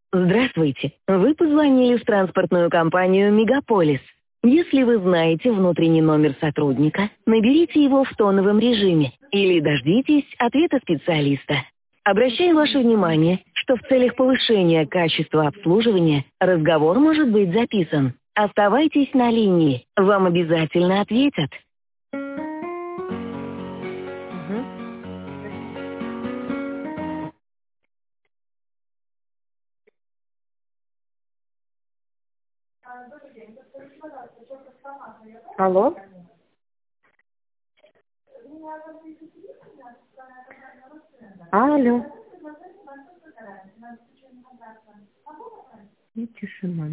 Здравствуйте. Вы позвонили в транспортную компанию «Мегаполис». Если вы знаете внутренний номер сотрудника, наберите его в тоновом режиме или дождитесь ответа специалиста. Обращаем ваше внимание, что в целях повышения качества обслуживания разговор может быть записан. Оставайтесь на линии, вам обязательно ответят. Алло? Алло. И тишина.